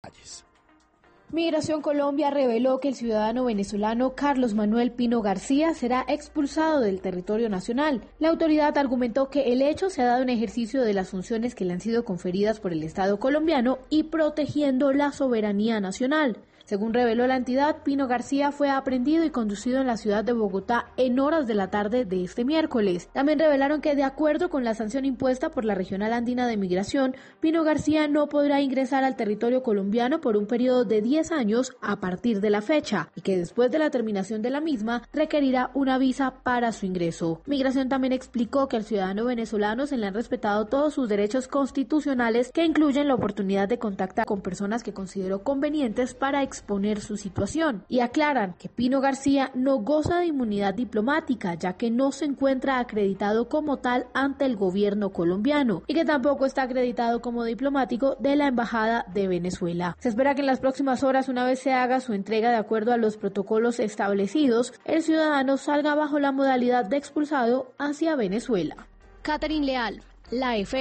Migración Colombia reveló que el ciudadano venezolano Carlos Manuel Pino García será expulsado del territorio nacional. La autoridad argumentó que el hecho se ha dado en ejercicio de las funciones que le han sido conferidas por el Estado colombiano y protegiendo la soberanía nacional. Según reveló la entidad, Pino García fue aprehendido y conducido en la ciudad de Bogotá en horas de la tarde de este miércoles. También revelaron que de acuerdo con la sanción impuesta por la Regional Andina de Migración, Pino García no podrá ingresar al territorio colombiano por un periodo de 10 años a partir de la fecha y que después de la terminación de la misma requerirá una visa para su ingreso. Migración también explicó que al ciudadano venezolano se le han respetado todos sus derechos constitucionales que incluyen la oportunidad de contactar con personas que consideró convenientes para exponer su situación, y aclaran que Pino García no goza de inmunidad diplomática ya que no se encuentra acreditado como tal ante el gobierno colombiano y que tampoco está acreditado como diplomático de la Embajada de Venezuela. Se espera que en las próximas horas, una vez se haga su entrega de acuerdo a los protocolos establecidos, el ciudadano salga bajo la modalidad de expulsado hacia Venezuela. Catherine Leal, La F.